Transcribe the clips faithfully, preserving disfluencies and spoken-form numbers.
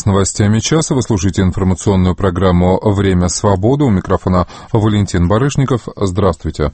новостями часа. Вы слушаете информационную программу «Время свободы». У микрофона Валентин Барышников. Здравствуйте.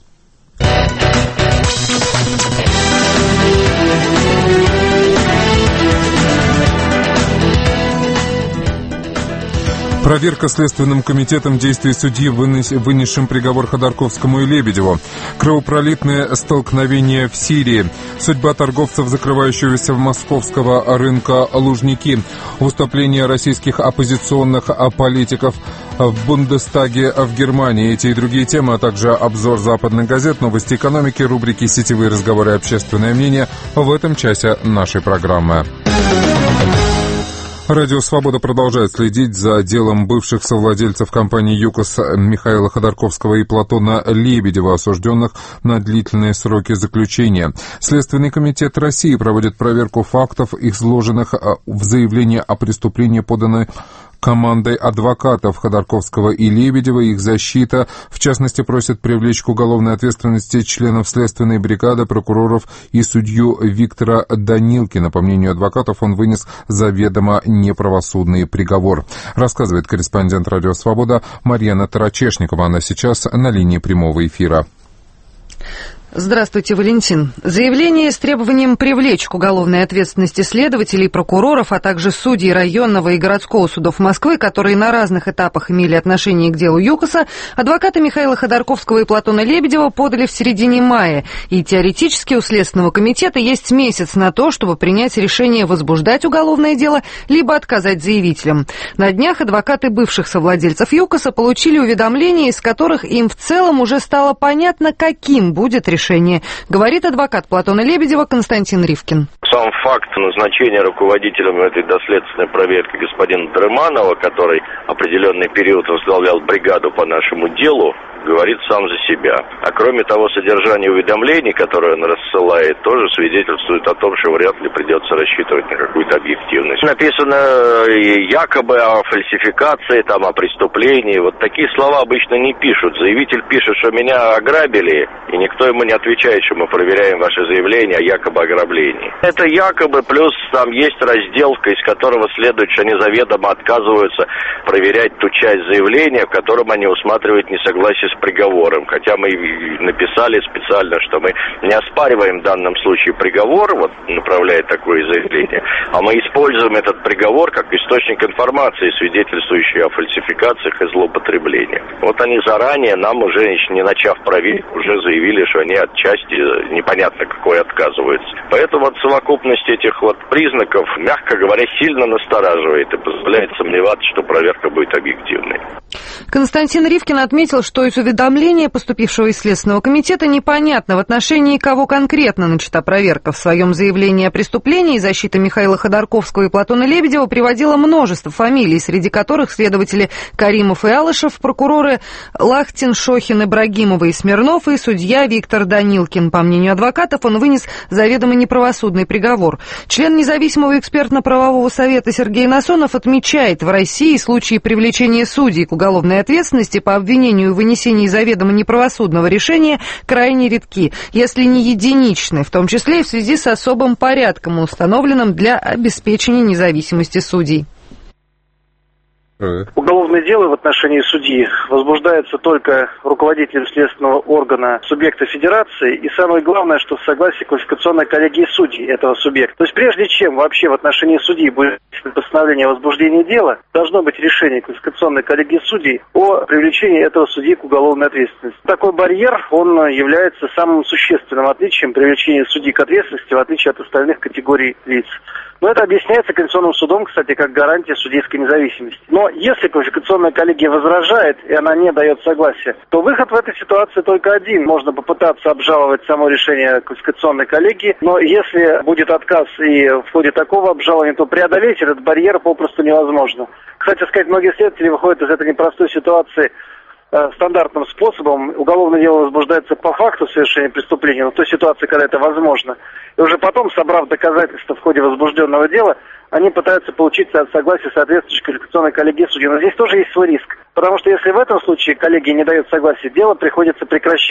Проверка Следственным комитетом действий судьи, вынесшим приговор Ходорковскому и Лебедеву. Кровопролитные столкновения в Сирии. Судьба торговцев, закрывающегося в московского рынка Лужники. Выступления российских оппозиционных политиков в Бундестаге в Германии. Эти и другие темы, а также обзор западных газет, новости экономики, рубрики «Сетевые разговоры и общественное мнение» в этом часе нашей программы. Радио «Свобода» продолжает следить за делом бывших совладельцев компании «ЮКОС» Михаила Ходорковского и Платона Лебедева, осужденных на длительные сроки заключения. Следственный комитет России проводит проверку фактов, изложенных в заявлении о преступлении, поданной командой адвокатов Ходорковского и Лебедева. Их защита, в частности, просит привлечь к уголовной ответственности членов следственной бригады, прокуроров и судью Виктора Данилкина. По мнению адвокатов, он вынес заведомо неправосудный приговор. Рассказывает корреспондент «Радио Свобода» Марьяна Тарачешникова. Она сейчас на линии прямого эфира. Здравствуйте, Валентин. Заявление с требованием привлечь к уголовной ответственности следователей, прокуроров, а также судей районного и городского судов Москвы, которые на разных этапах имели отношение к делу ЮКОСа, адвокаты Михаила Ходорковского и Платона Лебедева подали в середине мая. И теоретически у Следственного комитета есть месяц на то, чтобы принять решение возбуждать уголовное дело, либо отказать заявителям. На днях адвокаты бывших совладельцев ЮКОСа получили уведомления, из которых им в целом уже стало понятно, каким будет решение. Говорит адвокат Платона Лебедева Константин Ривкин. Сам факт назначения руководителем этой доследственной проверки господина Дрыманова, который определенный период возглавлял бригаду по нашему делу, говорит сам за себя. А кроме того, содержание уведомлений, которое он рассылает, тоже свидетельствует о том, что вряд ли придется рассчитывать на какую-то объективность. Написано якобы о фальсификации, там, о преступлении. Вот такие слова обычно не пишут. Заявитель пишет, что меня ограбили, и никто ему не отвечает, что мы проверяем ваше заявление о якобы ограблении. Это якобы, плюс там есть раздел, из которого следует, что они заведомо отказываются проверять ту часть заявления, в котором они усматривают несогласие с приговором. Хотя мы написали специально, что мы не оспариваем в данном случае приговор, вот направляя такое заявление, а мы используем этот приговор как источник информации, свидетельствующий о фальсификациях и злоупотреблениях. Вот они заранее, нам уже, не начав проверку, уже заявили, что они отчасти непонятно какой отказываются. Поэтому от совокупности этих вот признаков, мягко говоря, сильно настораживает и позволяет сомневаться, что проверка будет объективной. Константин Ривкин отметил, что из уведомления, поступившего из Следственного комитета, непонятно, в отношении кого конкретно начата проверка. В своем заявлении о преступлении защита Михаила Ходорковского и Платона Лебедева приводила множество фамилий, среди которых следователи Каримов и Алышев, прокуроры Лахтин, Шохин, Ибрагимова и Смирнов и судья Виктор Данилкин. По мнению адвокатов, он вынес заведомо неправосудный приговор. Член независимого экспертно-правового совета Сергей Насонов отмечает, в России случаи привлечения судей к уголовной ответственности по обвинению в вынесении заведомо неправосудного решения крайне редки, если не единичны, в том числе и в связи с особым порядком, установленным для обеспечения независимости судей. Уголовное дело в отношении судьи возбуждается только руководителем следственного органа субъекта федерации, и самое главное, что в согласии квалификационной коллегии судей этого субъекта. То есть прежде чем вообще в отношении судьи будет постановление о возбуждении дела, должно быть решение квалификационной коллегии судей о привлечении этого судьи к уголовной ответственности. Такой барьер, он является самым существенным отличием привлечения судьи к ответственности, в отличие от остальных категорий лиц. Но это объясняется Конституционным судом, кстати, как гарантия судейской независимости. Но если квалификационная коллегия возражает, и она не дает согласия, то выход в этой ситуации только один. Можно попытаться обжаловать само решение квалификационной коллегии, но если будет отказ и в ходе такого обжалования, то преодолеть этот барьер попросту невозможно. Кстати сказать, многие следователи выходят из этой непростой ситуации стандартным способом. Уголовное дело возбуждается по факту совершения преступления, но в той ситуации, когда это возможно. И уже потом, собрав доказательства в ходе возбужденного дела, они пытаются получить согласие соответствующей квалификационной коллегии судей. Но здесь тоже есть свой риск. Потому что если в этом случае коллегия не дает согласия, дело приходится прекращать.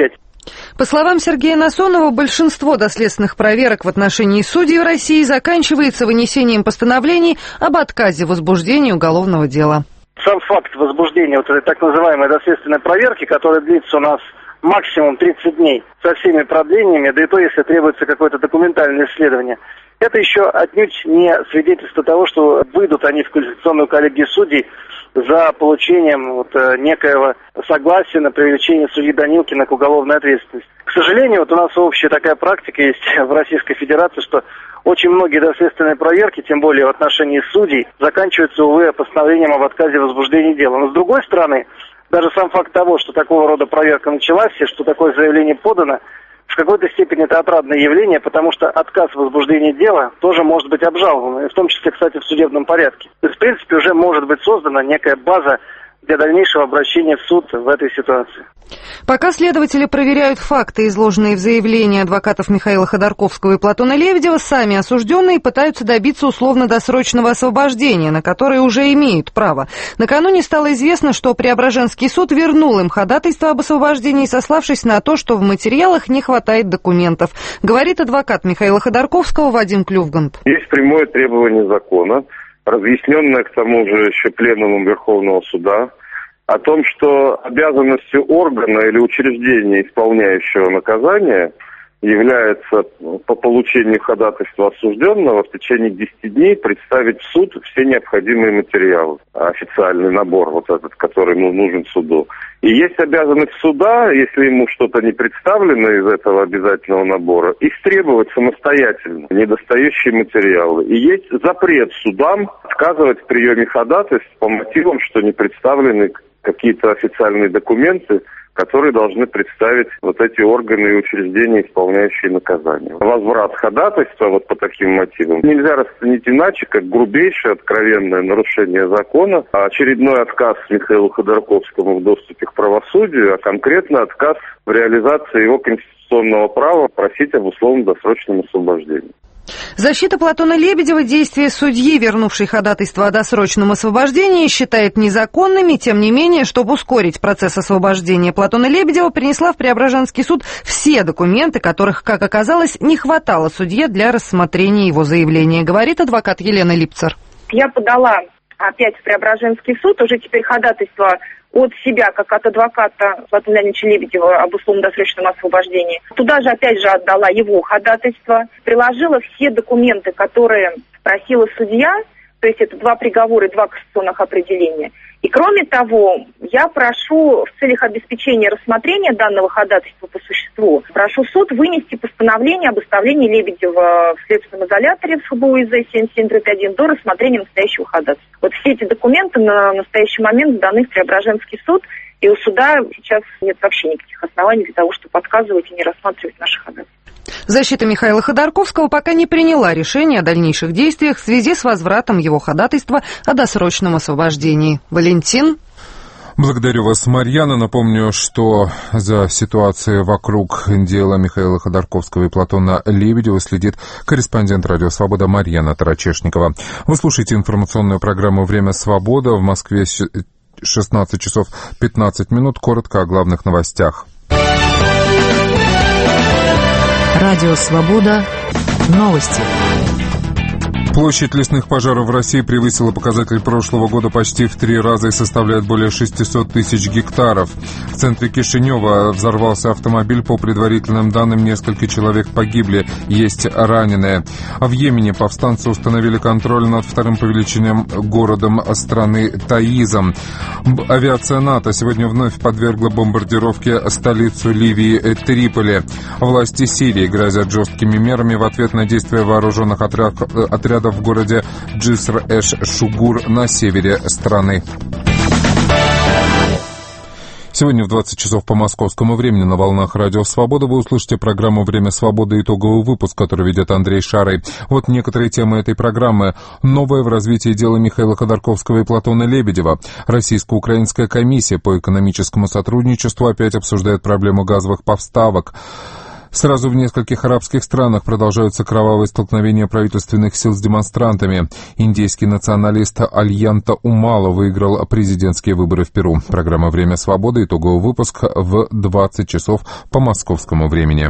По словам Сергея Насонова, большинство доследственных проверок в отношении судей в России заканчивается вынесением постановлений об отказе в возбуждении уголовного дела. Сам факт возбуждения вот этой так называемой доследственной проверки, которая длится у нас максимум тридцать дней, со всеми продлениями, да и то, если требуется какое-то документальное исследование, это еще отнюдь не свидетельство того, что выйдут они в квалификационную коллегию судей за получением вот, некоего согласия на привлечение судьи Данилкина к уголовной ответственности. К сожалению, вот у нас общая такая практика есть в Российской Федерации, что очень многие доследственные проверки, тем более в отношении судей, заканчиваются, увы, постановлением об отказе в возбуждении дела. Но с другой стороны, даже сам факт того, что такого рода проверка началась, и что такое заявление подано, в какой-то степени это отрадное явление, потому что отказ в возбуждении дела тоже может быть обжалован, и в том числе, кстати, в судебном порядке. То есть, в принципе, уже может быть создана некая база для дальнейшего обращения в суд в этой ситуации. Пока следователи проверяют факты, изложенные в заявлении адвокатов Михаила Ходорковского и Платона Лебедева, сами осужденные пытаются добиться условно-досрочного освобождения, на которое уже имеют право. Накануне стало известно, что Преображенский суд вернул им ходатайство об освобождении, сославшись на то, что в материалах не хватает документов. Говорит адвокат Михаила Ходорковского Вадим Клювгант. Есть прямое требование закона, разъясненное к тому же еще пленумом Верховного суда, о том, что обязанностью органа или учреждения, исполняющего наказание, является по получению ходатайства осужденного в течение десяти дней представить в суд все необходимые материалы, официальный набор вот этот, который нужен суду. И есть обязанность суда, если ему что-то не представлено из этого обязательного набора, истребовать самостоятельно недостающие материалы. И есть запрет судам отказывать в приеме ходатайств по мотивам, что не представлены какие-то официальные документы, которые должны представить вот эти органы и учреждения, исполняющие наказание. Возврат ходатайства вот по таким мотивам нельзя расценить иначе, как грубейшее, откровенное нарушение закона, а очередной отказ Михаилу Ходорковскому в доступе к правосудию, а конкретно отказ в реализации его конституционного права просить об условно-досрочном освобождении. Защита Платона Лебедева действия судьи, вернувшей ходатайство о досрочном освобождении, считает незаконными. Тем не менее, чтобы ускорить процесс освобождения Платона Лебедева, принесла в Преображенский суд все документы, которых, как оказалось, не хватало судье для рассмотрения его заявления, говорит адвокат Елена Липцер. Я подала опять в Преображенский суд, уже теперь ходатайство от себя, как от адвоката Платона Леонидовича Лебедева об условно-досрочном освобождении. Туда же опять же отдала его ходатайство, приложила все документы, которые просила судья, то есть это два приговора и два кассационных определения. И кроме того, я прошу в целях обеспечения рассмотрения данного ходатайства по существу, прошу суд вынести постановление об оставлении Лебедева в следственном изоляторе в ФБУ ИЗ семь семь один до рассмотрения настоящего ходатайства. Вот все эти документы на настоящий момент сданы в Преображенский суд, и у суда сейчас нет вообще никаких оснований для того, чтобы отказывать и не рассматривать наши ходатайства. Защита Михаила Ходорковского пока не приняла решение о дальнейших действиях в связи с возвратом его ходатайства о досрочном освобождении. Валентин? Благодарю вас, Марьяна. Напомню, что за ситуацией вокруг дела Михаила Ходорковского и Платона Лебедева следит корреспондент «Радио Свобода» Марьяна Тарачешникова. Вы слушаете информационную программу «Время свободы». В Москве шестнадцать часов пятнадцать минут. Коротко о главных новостях. Радио «Свобода». Новости. Площадь лесных пожаров в России превысила показатель прошлого года почти в три раза и составляет более шестьсот тысяч гектаров. В центре Кишинева взорвался автомобиль. По предварительным данным, несколько человек погибли, есть раненые. А в Йемене повстанцы установили контроль над вторым по величине городом страны Таизом. Авиация НАТО сегодня вновь подвергла бомбардировке столицу Ливии Триполи. Власти Сирии грозят жесткими мерами в ответ на действия вооруженных отрядов в городе Джиср-эш-Шугур на севере страны. Сегодня в двадцать часов по московскому времени на волнах Радио Свобода вы услышите программу «Время свободы», итоговый выпуск, который ведет Андрей Шарый. Вот некоторые темы этой программы. Новое в развитии дела Михаила Ходорковского и Платона Лебедева. Российско-украинская комиссия по экономическому сотрудничеству опять обсуждает проблему газовых поставок. Сразу в нескольких арабских странах продолжаются кровавые столкновения правительственных сил с демонстрантами. Индийский националист Альянта Умала выиграл президентские выборы в Перу. Программа «Время свободы». Итоговый выпуск в двадцать часов по московскому времени.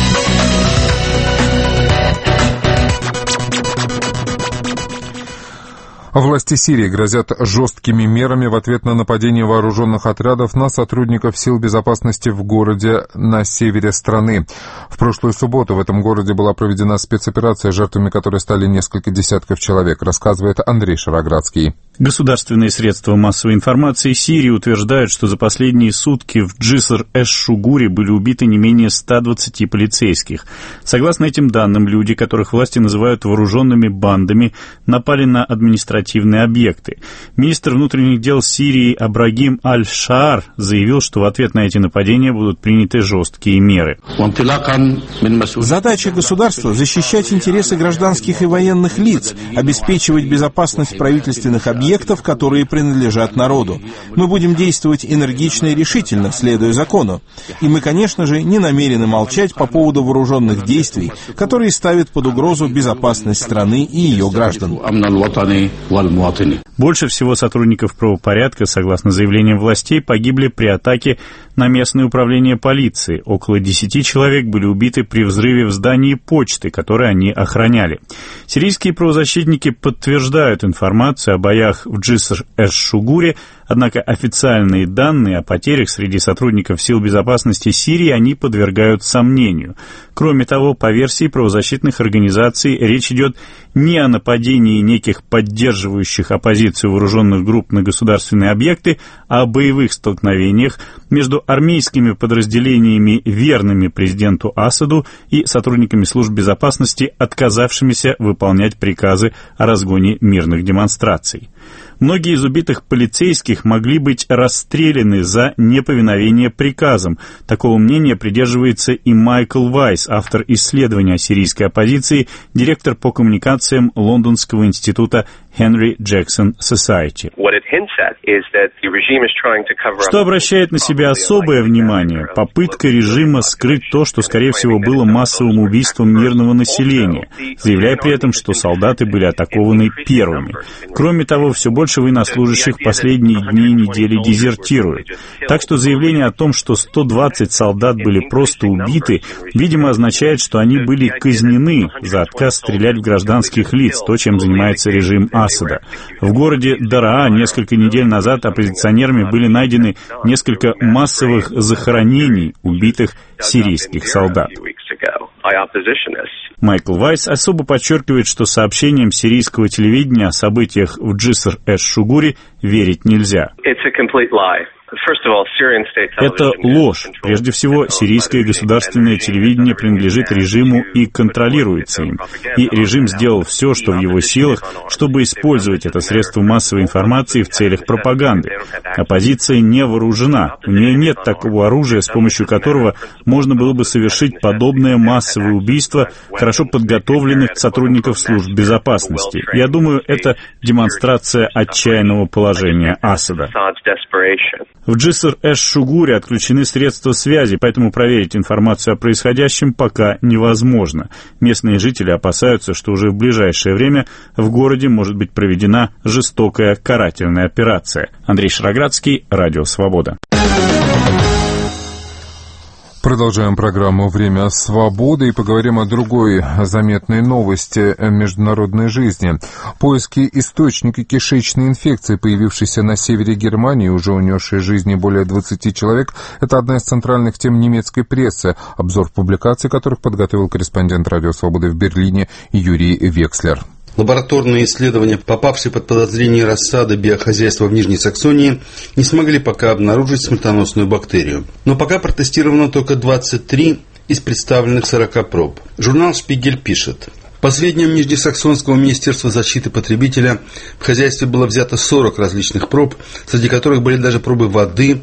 Власти Сирии грозят жесткими мерами в ответ на нападение вооруженных отрядов на сотрудников сил безопасности в городе на севере страны. В прошлую субботу в этом городе была проведена спецоперация, жертвами которой стали несколько десятков человек, рассказывает Андрей Шароградский. Государственные средства массовой информации Сирии утверждают, что за последние сутки в Джиср-эш-Шугуре были убиты не менее ста двадцати полицейских. Согласно этим данным, люди, которых власти называют вооруженными бандами, напали на административные объекты. Министр внутренних дел Сирии Абрагим Аль-Шаар заявил, что в ответ на эти нападения будут приняты жесткие меры. Задача государства – защищать интересы гражданских и военных лиц, обеспечивать безопасность правительственных объектов, объектов, которые принадлежат народу. Мы будем действовать энергично и решительно, следуя закону. И мы, конечно же, не намерены молчать по поводу вооруженных действий, которые ставят под угрозу безопасность страны и ее граждан. Больше всего сотрудников правопорядка, согласно заявлениям властей, погибли при атаке на местное управление полиции. Около десяти человек были убиты при взрыве в здании почты, которое они охраняли. Сирийские правозащитники подтверждают информацию о боях в Джиср-эш-Шугуре, однако официальные данные о потерях среди сотрудников сил безопасности Сирии они подвергают сомнению. Кроме того, по версии правозащитных организаций, речь идет не о нападении неких поддерживающих оппозицию вооруженных групп на государственные объекты, а о боевых столкновениях между армейскими подразделениями, верными президенту Асаду, и сотрудниками служб безопасности, отказавшимися выполнять приказы о разгоне мирных демонстраций. Многие из убитых полицейских могли быть расстреляны за неповиновение приказам. Такого мнения придерживается и Майкл Вайс, автор исследования о сирийской оппозиции, директор по коммуникациям Лондонского института Henry Jackson Society. Что обращает на себя особое внимание? Попытка режима скрыть то, что, скорее всего, было массовым убийством мирного населения, заявляя при этом, что солдаты были атакованы первыми. Кроме того, все больше военнослужащих в последние дни и недели дезертируют. Так что заявление о том, что сто двадцать солдат были просто убиты, видимо, означает, что они были казнены за отказ стрелять в гражданских лиц, то, чем занимается режим Асада. В городе Дараа несколько недель назад оппозиционерами были найдены несколько массовых захоронений убитых сирийских солдат. Майкл Вайс особо подчеркивает, что сообщениям сирийского телевидения о событиях в Джиср-эш-Шугуре верить нельзя. Это ложь. Прежде всего, сирийское государственное телевидение принадлежит режиму и контролируется им. И режим сделал все, что в его силах, чтобы использовать это средство массовой информации в целях пропаганды. Оппозиция не вооружена. У нее нет такого оружия, с помощью которого можно было бы совершить подобное массовое убийство хорошо подготовленных сотрудников служб безопасности. Я думаю, это демонстрация отчаянного положения Асада. В Джиср-эш-Шугуре отключены средства связи, поэтому проверить информацию о происходящем пока невозможно. Местные жители опасаются, что уже в ближайшее время в городе может быть проведена жестокая карательная операция. Андрей Шароградский, Радио Свобода. Продолжаем программу «Время свободы» и поговорим о другой заметной новости международной жизни. Поиски источника кишечной инфекции, появившейся на севере Германии, уже унесшей жизни более двадцати человек, это одна из центральных тем немецкой прессы, обзор публикаций которых подготовил корреспондент «Радио Свободы» в Берлине Юрий Векслер. Лабораторные исследования, попавшие под подозрение рассады биохозяйства в Нижней Саксонии, не смогли пока обнаружить смертоносную бактерию. Но пока протестировано только двадцать три из представленных сорока проб. Журнал «Шпигель» пишет: по сведениям Нижнесаксонского министерства защиты потребителя, в хозяйстве было взято сорок различных проб, среди которых были даже пробы воды,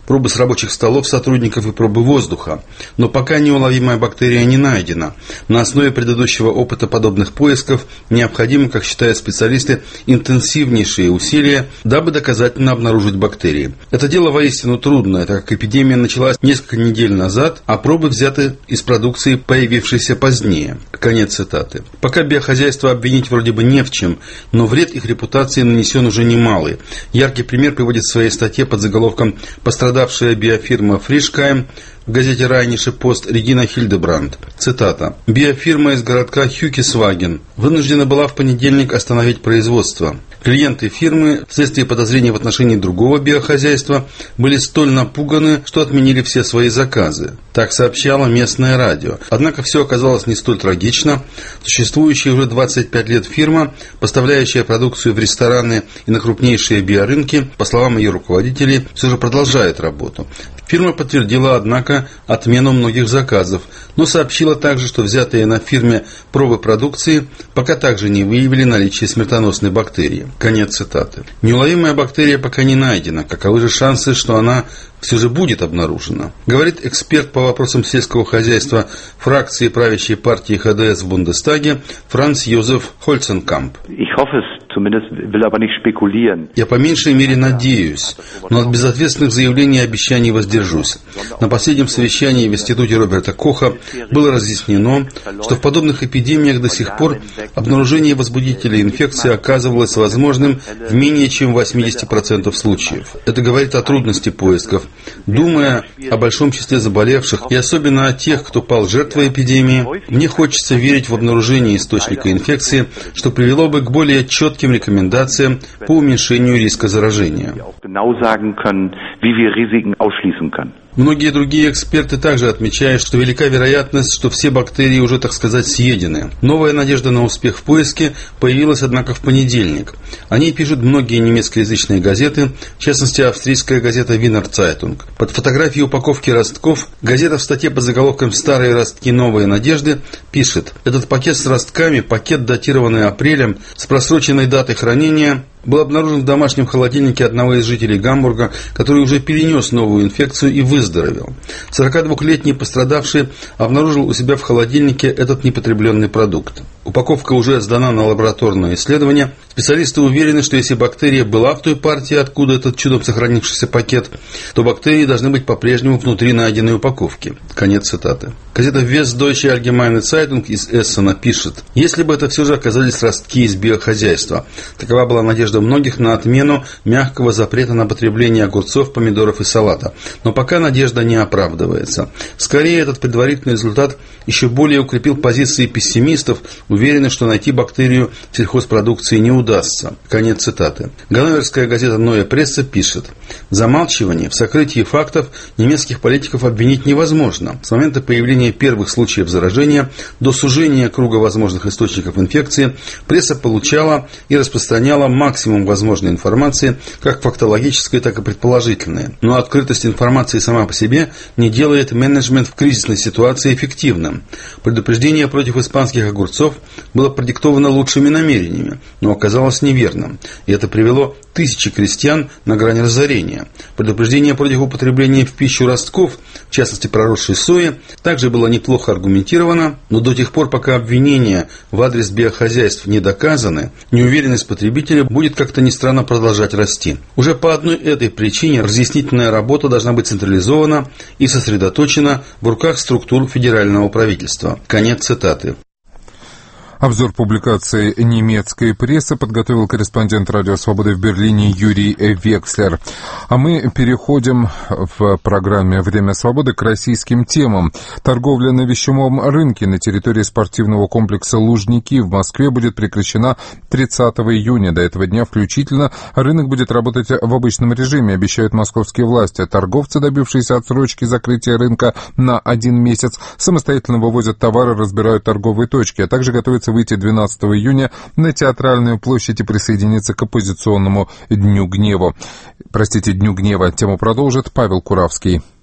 пробы с рабочих столов сотрудников и пробы воздуха. Но пока неуловимая бактерия не найдена. На основе предыдущего опыта подобных поисков необходимо, как считают специалисты, интенсивнейшие усилия, дабы доказательно обнаружить бактерии. Это дело воистину трудное, так как эпидемия началась несколько недель назад, а пробы взяты из продукции, появившейся позднее. Конец цитаты. Пока биохозяйство обвинить вроде бы не в чем, но вред их репутации нанесен уже немалый. Яркий пример приводит в своей статье под заголовком «Пострадавшая биофирма Фришкайм» в газете «Райнише Пост» Регина Хильдебранд. Цитата. «Биофирма из городка Хюкисваген вынуждена была в понедельник остановить производство. Клиенты фирмы, вследствие подозрений в отношении другого биохозяйства, были столь напуганы, что отменили все свои заказы». Так сообщало местное радио. Однако все оказалось не столь трагично. Существующая уже двадцать пять лет фирма, поставляющая продукцию в рестораны и на крупнейшие биорынки, по словам ее руководителей, все же продолжает работу. Фирма подтвердила, однако, отмену многих заказов, но сообщила также, что взятые на фирме пробы продукции пока также не выявили наличие смертоносной бактерии. Конец цитаты. Неуловимая бактерия пока не найдена. Каковы же шансы, что она все же будет обнаружена? Говорит эксперт по вопросам сельского хозяйства фракции правящей партии ха дэ эс в Бундестаге Франц Йозеф Хольценкамп. Я по меньшей мере надеюсь, но от безответственных заявлений и обещаний воздержусь. На последнем совещании в Институте Роберта Коха было разъяснено, что в подобных эпидемиях до сих пор обнаружение возбудителей инфекции оказывалось возможным в менее чем восемьдесят процентов случаев. Это говорит о трудности поисков. Думая о большом числе заболевших и особенно о тех, кто пал жертвой эпидемии, мне хочется верить в обнаружение источника инфекции, что привело бы к более четким рекомендациям по уменьшению риска заражения. Многие другие эксперты также отмечают, что велика вероятность, что все бактерии уже, так сказать, съедены. Новая надежда на успех в поиске появилась, однако, в понедельник. О ней пишут многие немецкоязычные газеты, в частности, австрийская газета Wiener Zeitung. Под фотографией упаковки ростков газета в статье под заголовком «Старые ростки, новые надежды» пишет: «Этот пакет с ростками, пакет, датированный апрелем, с просроченной датой хранения, был обнаружен в домашнем холодильнике одного из жителей Гамбурга, который уже перенес новую инфекцию и выздоровел. сорокадвухлетний пострадавший обнаружил у себя в холодильнике этот непотребленный продукт. Упаковка уже сдана на лабораторное исследование. Специалисты уверены, что если бактерия была в той партии, откуда этот чудом сохранившийся пакет, то бактерии должны быть по-прежнему внутри найденной упаковки». Конец цитаты. Газета Westdeutsche Allgemeine Zeitung из Эссена пишет: «Если бы это все же оказались ростки из биохозяйства, такова была надежда многих на отмену мягкого запрета на потребление огурцов, помидоров и салата. Но пока надежда не оправдывается. Скорее, этот предварительный результат еще более укрепил позиции пессимистов, уверенных, что найти бактерию в сельхозпродукции не удастся». Конец цитаты. Ганноверская газета Neue Presse пишет: «В замалчивании, в сокрытии фактов немецких политиков обвинить невозможно. С момента появления первых случаев заражения до сужения круга возможных источников инфекции пресса получала и распространяла максимум возможной информации, как фактологической, так и предположительной. Но открытость информации сама по себе не делает менеджмент в кризисной ситуации эффективным. Предупреждение против испанских огурцов было продиктовано лучшими намерениями, но оказалось неверным. И это привело тысячи крестьян на грань разорения. Предупреждение против употребления в пищу ростков, в частности проросшей сои, также было неплохо аргументировано, но до тех пор, пока обвинения в адрес биохозяйств не доказаны, неуверенность потребителя будет как-то ни странно продолжать расти. Уже по одной этой причине разъяснительная работа должна быть централизована и сосредоточена в руках структур федерального правительства». Конец цитаты. Обзор публикации немецкой прессы подготовил корреспондент «Радио Свободы» в Берлине Юрий Векслер. А мы переходим в программе «Время свободы» к российским темам. Торговля на вещевом рынке на территории спортивного комплекса «Лужники» в Москве будет прекращена тридцатого июня. До этого дня включительно рынок будет работать в обычном режиме, обещают московские власти. Торговцы, добившиеся отсрочки закрытия рынка на один месяц, самостоятельно вывозят товары, разбирают торговые точки, а также готовятся выйти двенадцатого июня на Театральную площадь и присоединиться к оппозиционному Дню гнева. Простите, Дню гнева. Тему продолжит Павел Куравский.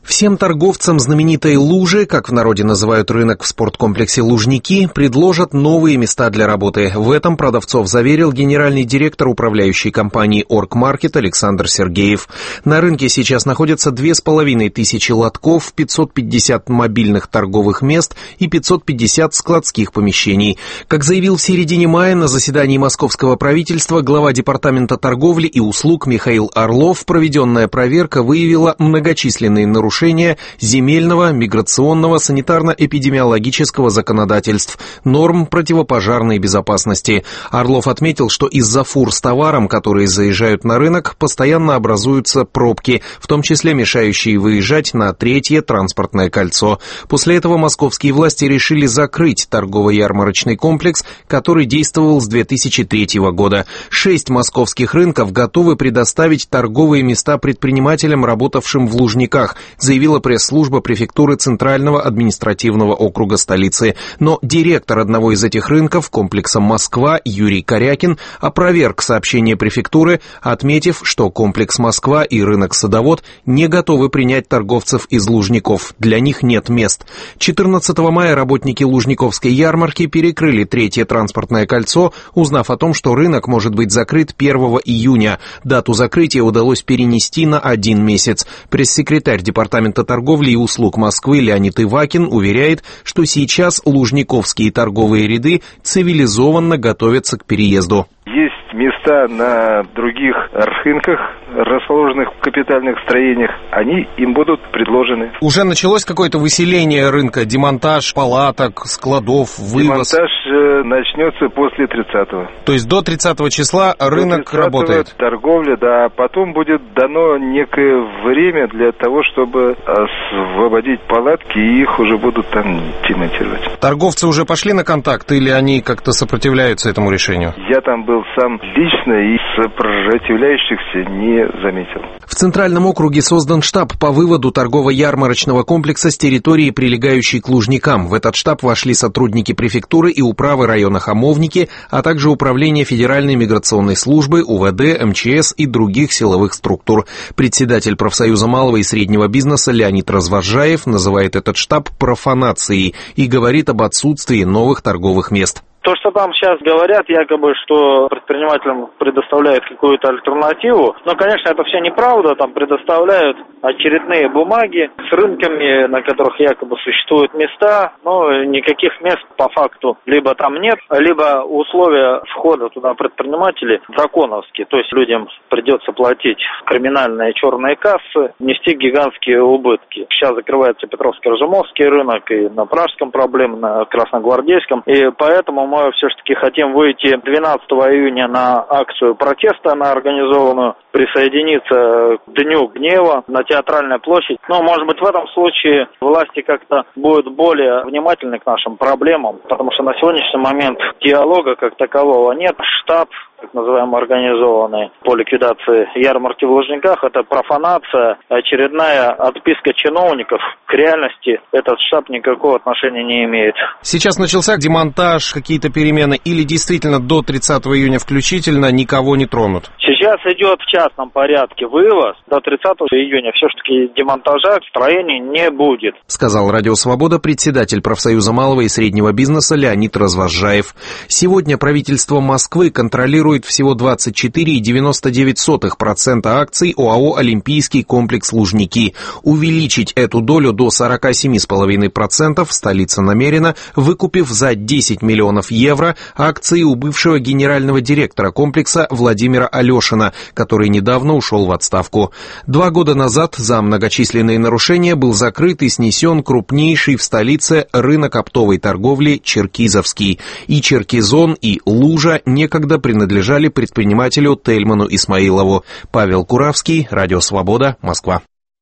Всем торговцам знаменитой «Лужи», как в народе называют рынок в спорткомплексе «Лужники», предложат новые места для работы. В этом продавцов заверил генеральный директор управляющей компании «Оргмаркет» Александр Сергеев. На рынке сейчас находятся две с половиной тысячи лотков, пятьсот пятьдесят мобильных торговых мест и пятьсот пятьдесят складских помещений. Как заявил в середине мая на заседании московского правительства глава департамента торговли и услуг Михаил Орлов, проведенная проверка выявила многочисленные нарушения земельного, миграционного, санитарно-эпидемиологического законодательств, норм противопожарной безопасности. Орлов отметил, что из-за фур с товаром, которые заезжают на рынок, постоянно образуются пробки, в том числе мешающие выезжать на третье транспортное кольцо. После этого московские власти решили закрыть торгово-ярмарочный комплекс, который действовал с две тысячи третьего года. Шесть московских рынков готовы предоставить торговые места предпринимателям, работавшим в Лужниках, заявила пресс-служба префектуры Центрального административного округа столицы. Но директор одного из этих рынков, комплекса «Москва», Юрий Корякин, опроверг сообщение префектуры, отметив, что комплекс «Москва» и рынок «Садовод» не готовы принять торговцев из Лужников. Для них нет мест. четырнадцатого мая работники Лужниковской ярмарки перекрыли третье транспортное кольцо, узнав о том, что рынок может быть закрыт первого июня. Дату закрытия удалось перенести на один месяц. Пресс-секретарь департамента торговли и услуг Москвы Леонид Ивакин уверяет, что сейчас лужниковские торговые ряды цивилизованно готовятся к переезду. Есть места на других рынках, расположенных в капитальных строениях, они им будут предложены. Уже началось какое-то выселение рынка, демонтаж палаток, складов, вывоз? Демонтаж э, начнется после тридцатого. То есть до тридцатого числа рынок работает? Торговля, да. Потом будет дано некое время для того, чтобы освободить палатки, и их уже будут там демонтировать. Торговцы уже пошли на контакт или они как-то сопротивляются этому решению? Я там был сам лично и сопротивляющихся не заметил. В Центральном округе создан штаб по выводу торгово-ярмарочного комплекса с территории, прилегающей к Лужникам. В этот штаб вошли сотрудники префектуры и управы района Хамовники, а также управление Федеральной миграционной службы, УВД, МЧС и других силовых структур. Председатель профсоюза малого и среднего бизнеса Леонид Развозжаев называет этот штаб профанацией и говорит об отсутствии новых торговых мест. То, что там сейчас говорят, якобы, что предпринимателям предоставляют какую-то альтернативу, но, конечно, это все неправда, там предоставляют очередные бумаги с рынками, на которых якобы существуют места, но никаких мест по факту либо там нет, либо условия входа туда предпринимателей драконовские, то есть людям придется платить криминальные черные кассы, нести гигантские убытки. Сейчас закрывается Петровско-Ржемовский рынок, и на Пражском проблема, на Красногвардейском, и поэтому мы все-таки хотим выйти двенадцатого июня на акцию протеста, на организованную, присоединиться к Дню гнева на Театральной площади. Но, может быть, в этом случае власти как-то будут более внимательны к нашим проблемам, потому что на сегодняшний момент диалога как такового нет. Штаб, так называемый, организованный по ликвидации ярмарки в Лужниках, это профанация, очередная отписка чиновников. К реальности этот штаб никакого отношения не имеет. Сейчас начался демонтаж, какие-то перемены, или действительно до тридцатого июня включительно никого не тронут? Сейчас идет в частном порядке вывоз. До тридцатого июня все-таки демонтажа строений не будет, сказал Радио Свобода председатель профсоюза малого и среднего бизнеса Леонид Развозжаев. Сегодня правительство Москвы контролирует всего двадцать четыре целых девяносто девять сотых процента акций ОАО «Олимпийский комплекс Лужники». Увеличить эту долю до сорок семь целых пять десятых процента столица намерена, выкупив за десять миллионов евро акции у бывшего генерального директора комплекса Владимира Алешина, который недавно ушел в отставку. Два года назад за многочисленные нарушения был закрыт и снесен крупнейший в столице рынок оптовой торговли Черкизовский. И Черкизон, и Лужа некогда принадлежали предпринимателю Тельману Исмаилову. Павел Куравский, Радио Свобода, Москва.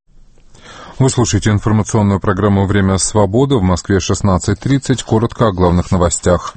Вы слушаете информационную программу «Время свободы». В Москве шестнадцать тридцать. Коротко о главных новостях.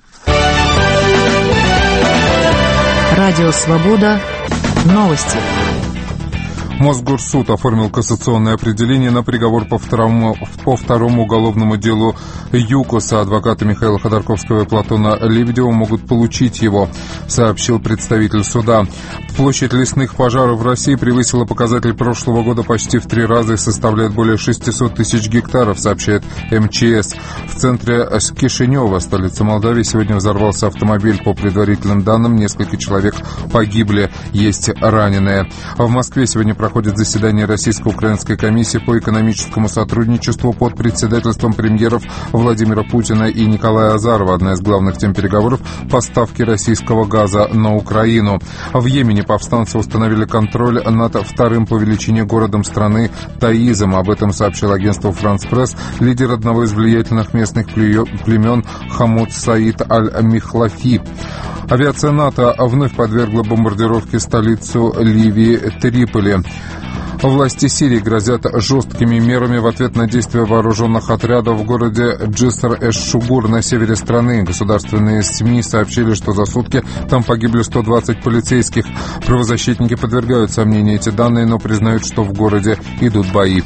Радио Свобода. Новости. Мосгорсуд оформил кассационное определение на приговор по второму, по второму уголовному делу ЮКОСа. Адвокаты Михаила Ходорковского и Платона Лебедева могут получить его, сообщил представитель суда. Площадь лесных пожаров в России превысила показатель прошлого года почти в три раза и составляет более шестьсот тысяч гектаров, сообщает эм че эс. В центре Кишинева, столице Молдавии, сегодня взорвался автомобиль. По предварительным данным, несколько человек погибли, есть раненые. В Москве сегодня проходит заседание Российско-Украинской комиссии по экономическому сотрудничеству под председательством премьеров Владимира Путина и Николая Азарова. Одна из главных тем переговоров – поставки российского газа на Украину. В Йемене повстанцы установили контроль над вторым по величине городом страны Таизом. Об этом сообщил агентство «Франс Пресс» лидер одного из влиятельных местных племен Хамуд Саид Аль-Михлафи. Авиация НАТО вновь подвергла бомбардировке столицу Ливии Триполи. Власти Сирии грозят жесткими мерами в ответ на действия вооруженных отрядов в городе Джиср-эш-Шугур на севере страны. Государственные СМИ сообщили, что за сутки там погибли сто двадцать полицейских. Правозащитники подвергают сомнению эти данные, но признают, что в городе идут бои.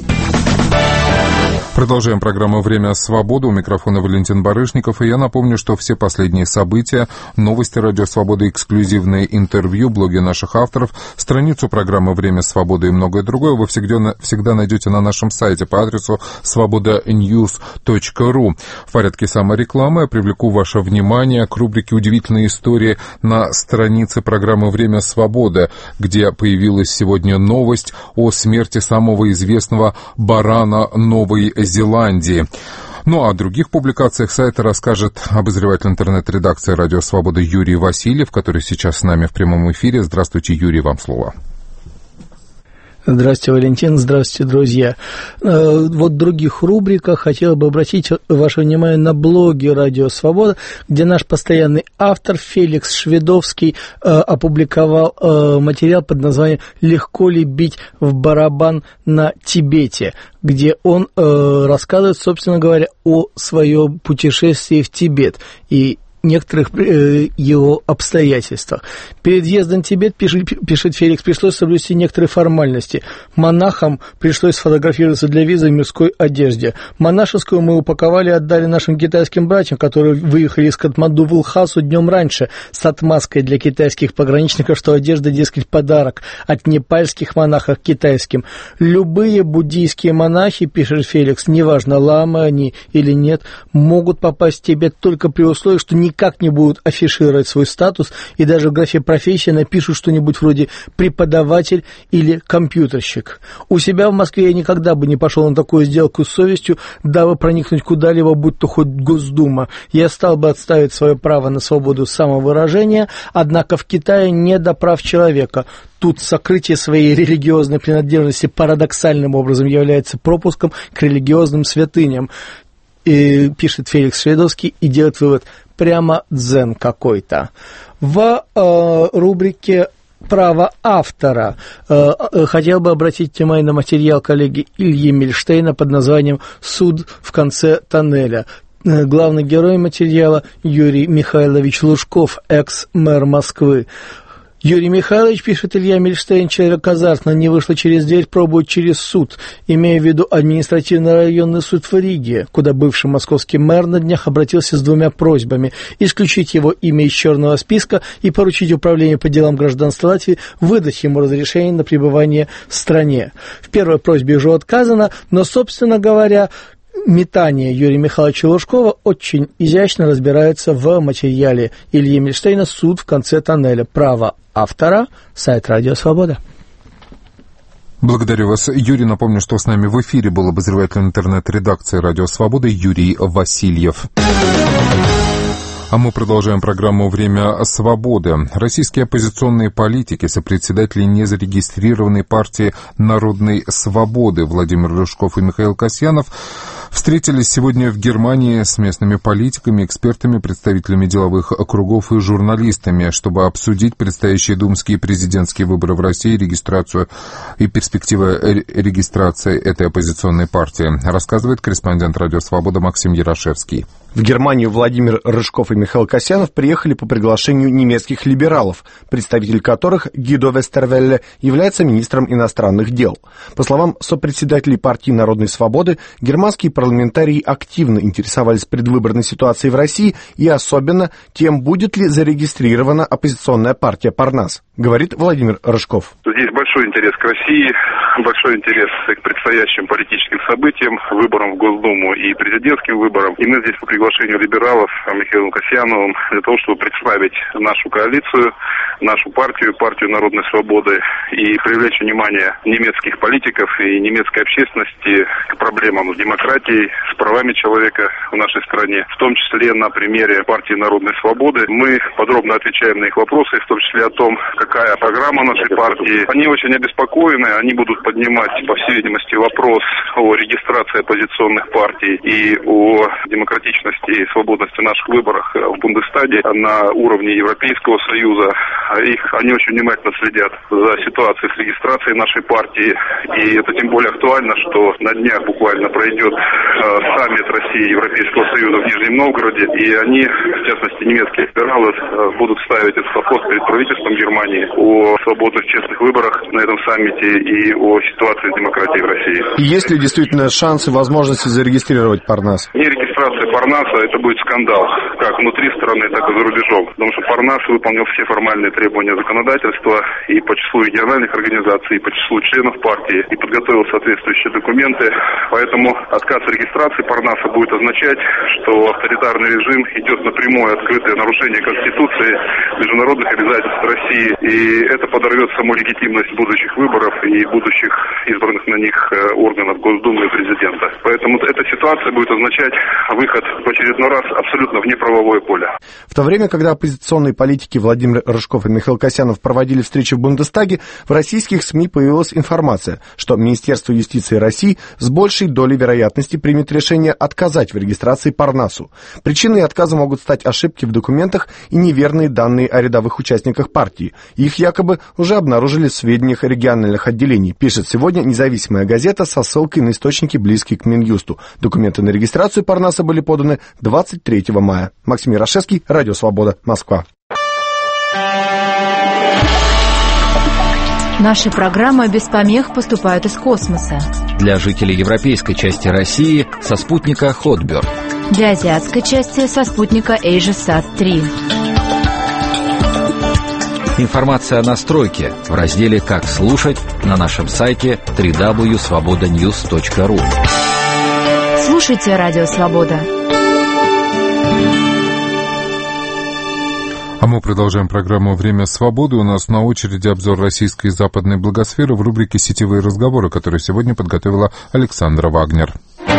Продолжаем программу «Время свободы». У микрофона Валентин Барышников. И я напомню, что все последние события, новости Радио Свобода, эксклюзивные интервью, блоги наших авторов, страницу программы «Время свободы» и многое другое вы всегда, всегда найдете на нашем сайте по адресу свобода ньюс точка ру. В порядке саморекламы я привлеку ваше внимание к рубрике «Удивительные истории» на странице программы «Время свободы», где появилась сегодня новость о смерти самого известного барана Новой Зеландии. Ну а о других публикациях сайта расскажет обозреватель интернет-редакции «Радио Свобода» Юрий Васильев, который сейчас с нами в прямом эфире. Здравствуйте, Юрий, вам слово. Здравствуйте, Валентин, здравствуйте, друзья. Вот в других рубриках хотел бы обратить ваше внимание на блоги «Радио Свобода», где наш постоянный автор Феликс Шведовский опубликовал материал под названием «Легко ли бить в барабан на Тибете?», где он рассказывает, собственно говоря, о своем путешествии в Тибет и некоторых э, его обстоятельствах. Перед въездом в Тибет, пишет, пишет Феликс, пришлось соблюсти некоторые формальности. Монахам пришлось сфотографироваться для визы в мирской одежде. Монашескую мы упаковали и отдали нашим китайским братьям, которые выехали из Катманду в Лхасу днем раньше, с отмазкой для китайских пограничников, что одежда, дескать, подарок от непальских монахов китайским. Любые буддийские монахи, пишет Феликс, неважно, ламы они или нет, могут попасть в Тибет только при условии, что не никак не будут афишировать свой статус, и даже в графе «профессия» напишут что-нибудь вроде «преподаватель» или «компьютерщик». У себя в Москве я никогда бы не пошел на такую сделку с совестью, дабы проникнуть куда-либо, будь то хоть Госдума. Я стал бы отставить свое право на свободу самовыражения, однако в Китае не до прав человека. Тут сокрытие своей религиозной принадлежности парадоксальным образом является пропуском к религиозным святыням. И пишет Феликс Шведовский и делает вывод: прямо дзен какой-то. В э, рубрике «Право автора» э, хотел бы обратить внимание на материал коллеги Ильи Мильштейна под названием «Суд в конце тоннеля». Главный герой материала Юрий Михайлович Лужков, экс-мэр Москвы. Юрий Михайлович, пишет Илья Мильштейн, человек азартно, не вышло через дверь, пробует через суд, имея в виду административный районный суд в Риге, куда бывший московский мэр на днях обратился с двумя просьбами: исключить его имя из черного списка и поручить управлению по делам гражданства Латвии выдать ему разрешение на пребывание в стране. В первой просьбе уже отказано, но, собственно говоря, метание Юрия Михайловича Лужкова очень изящно разбирается в материале Ильи Мильштейна «Суд в конце тоннеля». Право автора, сайт «Радио Свобода». Благодарю вас, Юрий. Напомню, что с нами в эфире был обозреватель интернет-редакции «Радио Свобода» Юрий Васильев. А мы продолжаем программу «Время свободы». Российские оппозиционные политики, сопредседатели незарегистрированной партии «Народной свободы» Владимир Рыжков и Михаил Касьянов встретились сегодня в Германии с местными политиками, экспертами, представителями деловых кругов и журналистами, чтобы обсудить предстоящие думские и президентские выборы в России, регистрацию и перспективы регистрации этой оппозиционной партии, рассказывает корреспондент «Радио Свобода» Максим Ярошевский. В Германию Владимир Рыжков и Михаил Касьянов приехали по приглашению немецких либералов, представитель которых, Гидо Вестервелле, является министром иностранных дел. По словам сопредседателей партии Народной свободы, германские парламентарии активно интересовались предвыборной ситуацией в России и особенно тем, будет ли зарегистрирована оппозиционная партия Парнас, говорит Владимир Рыжков. Здесь большой интерес к России, большой интерес к предстоящим политическим событиям, выборам в Госдуму и президентским выборам. И мы здесь по приглашению либералов Михаилом Касьяновым для того, чтобы представить нашу коалицию, нашу партию, партию Народной свободы и привлечь внимание немецких политиков и немецкой общественности к проблемам с демократией, с правами человека в нашей стране, в том числе на примере партии Народной свободы. Мы подробно отвечаем на их вопросы, в том числе о том, какая программа нашей партии. Они очень обеспокоены, они будут поднимать, по всей видимости, вопрос о регистрации оппозиционных партий и о демократичности и свободности наших выборах в Бундестаге на уровне Европейского Союза. Их, они очень внимательно следят за ситуацией с регистрацией нашей партии. И это тем более актуально, что на днях буквально пройдет э, саммит России и Европейского Союза в Нижнем Новгороде. И они, в частности немецкие либералы, э, будут ставить этот вопрос перед правительством Германии о свободных, честных выборах на этом саммите и о ситуации с демократией в России. И есть ли действительно шансы, возможности зарегистрировать Парнас? Не регистрация Парнаса, это будет скандал, как внутри страны, так и за рубежом. Потому что Парнас выполнил все формальные требования законодательства и по числу региональных организаций, и по числу членов партии, и подготовил соответствующие документы. Поэтому отказ от регистрации Парнаса будет означать, что авторитарный режим идет на прямое открытое нарушение Конституции, международных обязательств России, и это подорвет саму легитимность будущих выборов и будущих избранных на них органов Госдумы и президента. Поэтому эта ситуация будет означать выход в очередной раз абсолютно в неправовое поле. В то время, когда оппозиционные политики Владимир Рыжков и Михаил Касьянов проводили встречи в Бундестаге, в российских СМИ появилась информация, что Министерство юстиции России с большей долей вероятности примет решение отказать в регистрации Парнасу. Причиной отказа могут стать ошибки в документах и неверные данные о рядовых участниках партии. Их якобы уже обнаружили в сведениях региональных отделений, пишет сегодня независимая газета со ссылкой на источники, близкие к Минюсту. Документы на регистрацию Парнаса были поданы двадцать третьего мая. Максим Ярошевский, Радио Свобода, Москва. Наши программы без помех поступают из космоса. Для жителей европейской части России со спутника Хотберг. Для азиатской части со спутника AsiaSat три. Информация о настройке в разделе «Как слушать» на нашем сайте дабл ю дабл ю дабл ю точка свобода ньюс точка ру. Слушайте Радио Свобода. А мы продолжаем программу «Время свободы». У нас на очереди обзор российской и западной благосферы в рубрике «Сетевые разговоры», которую сегодня подготовила Александра Вагнер.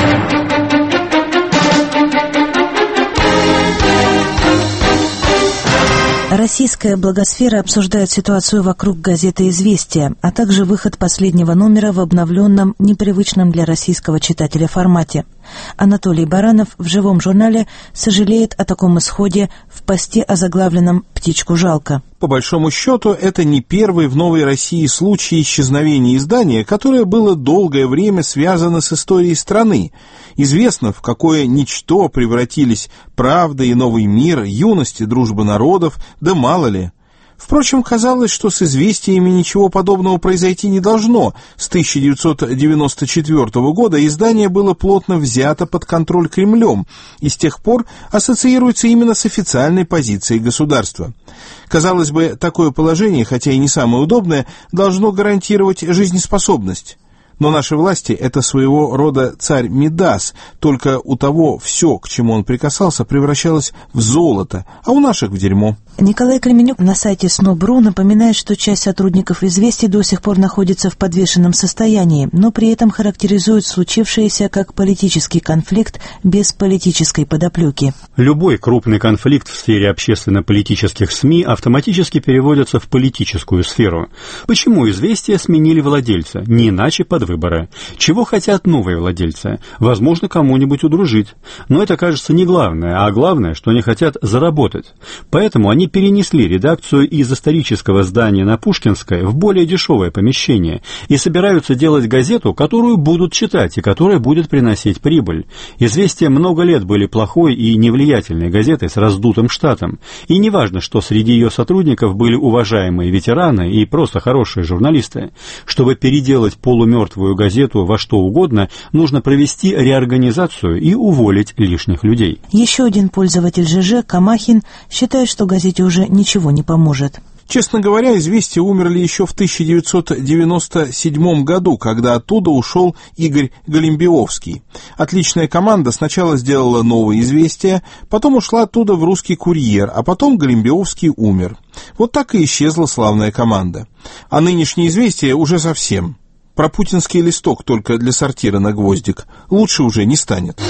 Российская благосфера обсуждает ситуацию вокруг газеты «Известия», а также выход последнего номера в обновленном, непривычном для российского читателя формате. Анатолий Баранов в живом журнале сожалеет о таком исходе в посте, озаглавленном «Птичку жалко». По большому счету, это не первый в Новой России случай исчезновения издания, которое было долгое время связано с историей страны. Известно, в какое ничто превратились «Правда» и «Новый мир», «Юность» и «Дружба народов», да мало ли. Впрочем, казалось, что с «Известиями» ничего подобного произойти не должно. С тысяча девятьсот девяносто четвёртого года издание было плотно взято под контроль Кремлем и с тех пор ассоциируется именно с официальной позицией государства. Казалось бы, такое положение, хотя и не самое удобное, должно гарантировать жизнеспособность. Но наши власти — это своего рода царь Мидас, только у того все, к чему он прикасался, превращалось в золото, а у наших в дерьмо. Николай Кременюк на сайте СНО.БРУ напоминает, что часть сотрудников «Известий» до сих пор находится в подвешенном состоянии, но при этом характеризует случившееся как политический конфликт без политической подоплеки. Любой крупный конфликт в сфере общественно-политических СМИ автоматически переводится в политическую сферу. Почему «Известия» сменили владельца? Не иначе под выбора. Чего хотят новые владельцы? Возможно, кому-нибудь удружить. Но это, кажется, не главное, а главное, что они хотят заработать. Поэтому они перенесли редакцию из исторического здания на Пушкинской в более дешевое помещение и собираются делать газету, которую будут читать и которая будет приносить прибыль. «Известия» много лет были плохой и невлиятельной газетой с раздутым штатом. И не важно, что среди ее сотрудников были уважаемые ветераны и просто хорошие журналисты. Чтобы переделать полумертвую газету во что угодно, нужно провести реорганизацию и уволить лишних людей. Еще один пользователь ЖЖ, Камахин, считает, что газете уже ничего не поможет. Честно говоря, «Известия» умерли еще в тысяча девятьсот девяносто седьмом году, когда оттуда ушел Игорь Голембиовский. Отличная команда сначала сделала «Новые известия», потом ушла оттуда в «Русский курьер», а потом Голембиовский умер. Вот так и исчезла славная команда. А нынешние «Известия» уже совсем. Про путинский листок только для сортира на гвоздик. Лучше уже не станет.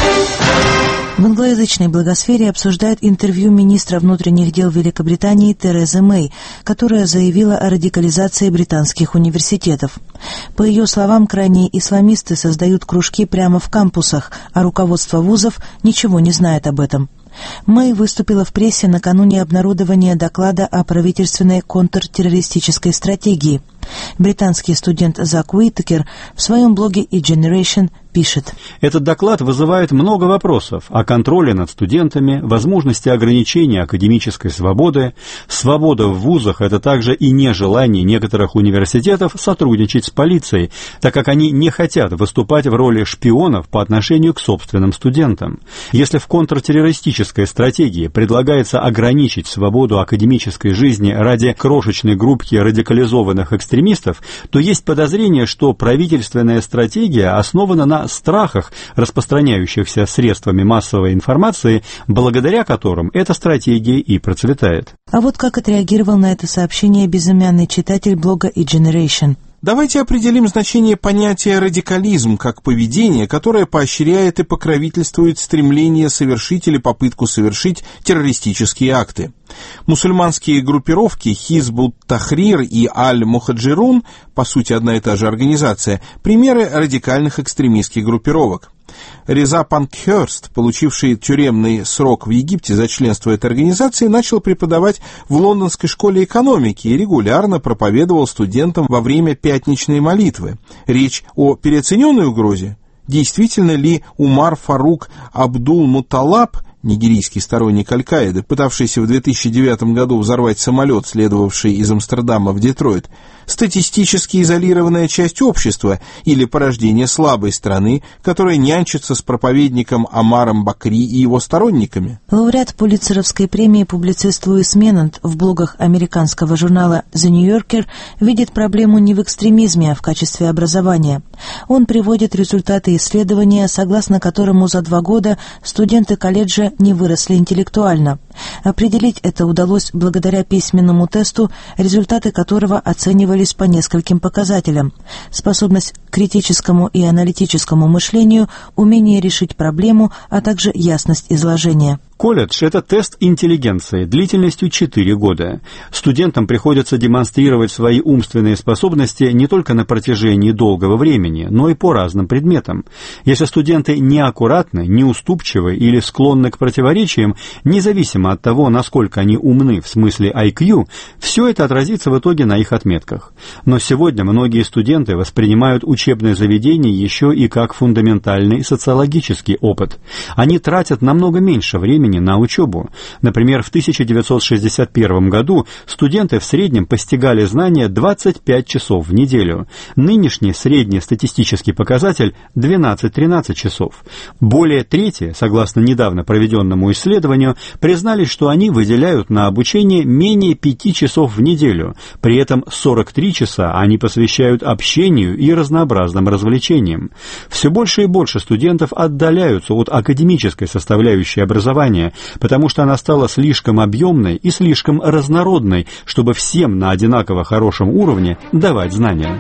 В англоязычной благосфере обсуждают интервью министра внутренних дел Великобритании Терезы Мэй, которая заявила о радикализации британских университетов. По ее словам, крайние исламисты создают кружки прямо в кампусах, а руководство вузов ничего не знает об этом. Мэй выступила в прессе накануне обнародования доклада о правительственной контртеррористической стратегии. Британский студент Зак Уитакер в своем блоге «E-Generation» пишет: Этот доклад вызывает много вопросов о контроле над студентами, возможности ограничения академической свободы. Свобода в вузах – это также и нежелание некоторых университетов сотрудничать с полицией, так как они не хотят выступать в роли шпионов по отношению к собственным студентам. Если в контртеррористической стратегии предлагается ограничить свободу академической жизни ради крошечной группки радикализованных экстремистов, то есть подозрение, что правительственная стратегия основана на страхах, распространяющихся средствами массовой информации, благодаря которым эта стратегия и процветает. А вот как отреагировал на это сообщение безымянный читатель блога E-Generation. Давайте определим значение понятия «радикализм» как поведение, которое поощряет и покровительствует стремление совершить или попытку совершить террористические акты. Мусульманские группировки Хизбут-Тахрир и Аль-Мухаджирун, по сути одна и та же организация, примеры радикальных экстремистских группировок. Реза Панкхерст, получивший тюремный срок в Египте за членство этой организации, начал преподавать в Лондонской школе экономики и регулярно проповедовал студентам во время пятничной молитвы. Речь о переоцененной угрозе? Действительно ли Умар Фарук Абдул-Муталаб, нигерийский сторонник Аль-Каиды, пытавшийся в две тысячи девятом году взорвать самолет, следовавший из Амстердама в Детройт, статистически изолированная часть общества или порождение слабой страны, которая нянчится с проповедником Омаром Бакри и его сторонниками? Лауреат Пулитцеровской премии публицист Луис Меннант в блогах американского журнала The New Yorker видит проблему не в экстремизме, а в качестве образования. Он приводит результаты исследования, согласно которому за два года студенты колледжа не выросли интеллектуально. Определить это удалось благодаря письменному тесту, результаты которого оценивались по нескольким показателям: способность к критическому и аналитическому мышлению, умение решить проблему, а также ясность изложения. Колледж – это тест интеллигенции длительностью четыре года. Студентам приходится демонстрировать свои умственные способности не только на протяжении долгого времени, но и по разным предметам. Если студенты неаккуратны, неуступчивы или склонны к противоречиям, независимо от того, насколько они умны в смысле ай кью, все это отразится в итоге на их отметках. Но сегодня многие студенты воспринимают учебное заведение еще и как фундаментальный социологический опыт. Они тратят намного меньше времени на учебу. Например, в тысяча девятьсот шестьдесят первом году студенты в среднем постигали знания двадцать пять часов в неделю. Нынешний средний статистический показатель двенадцать-тринадцать часов. Более трети, согласно недавно проведенному исследованию, признались, что они выделяют на обучение менее пяти часов в неделю. При этом сорок три часа они посвящают общению и разнообразным развлечениям. Все больше и больше студентов отдаляются от академической составляющей образования, потому что она стала слишком объемной и слишком разнородной, чтобы всем на одинаково хорошем уровне давать знания.